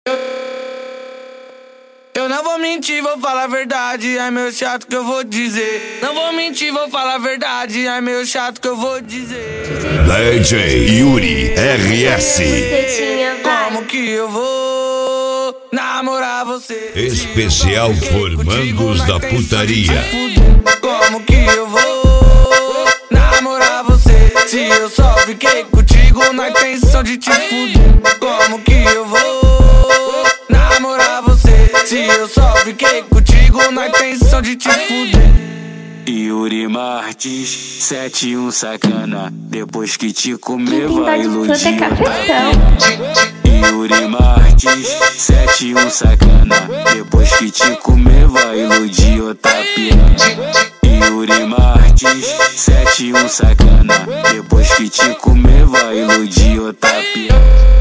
Eu não vou mentir, vou falar a verdade, é meio chato que eu vou dizer. Não vou mentir, vou falar a verdade, é meio chato que eu vou dizer. DJ Yuri RS. Como que eu vou namorar você? Especial Formandos da Putaria. Como que eu vou namorar você? Se eu só fiquei contigo na intenção de te fuder. Como que eu vou namorar você? Se eu só fiquei contigo na intenção de te fuder. Yuri Martins, 71 sacana. Depois que te comer vai iludir. Yuri Martins, 71 sacana. Depois que te comer vai iludir, Otapia. Yuri Martins, 71 sacana. Depois que te comer vai iludir, Otapia.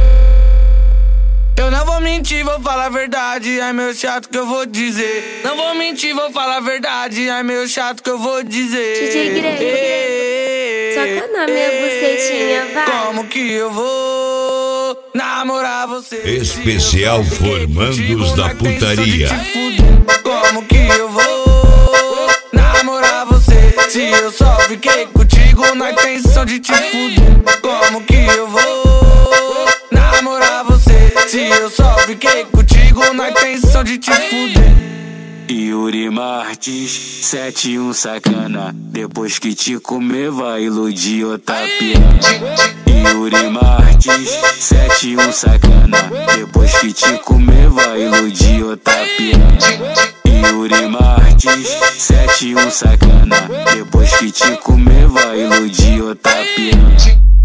Eu não vou mentir, vou falar a verdade, é meio chato que eu vou dizer. Não vou mentir, vou falar a verdade, é meio chato que eu vou dizer. DJ Grego, soca na minha bucetinha, vai. Como que eu vou namorar você? Especial Formandos da Putaria. Como que eu vou namorar você? Se eu só fiquei contigo na intenção de te fuder. Como que eu vou namorar você? Se eu só fiquei contigo na intenção de te fuder. Yuri Martins, 71 sacana. Depois que te comer vai iludir, Otapia. Yuri Martins, 71 sacana. Depois que te comer vai iludir, Otapia. Yuri Martins, 71 sacana. Depois que te comer vai iludir, Otapia.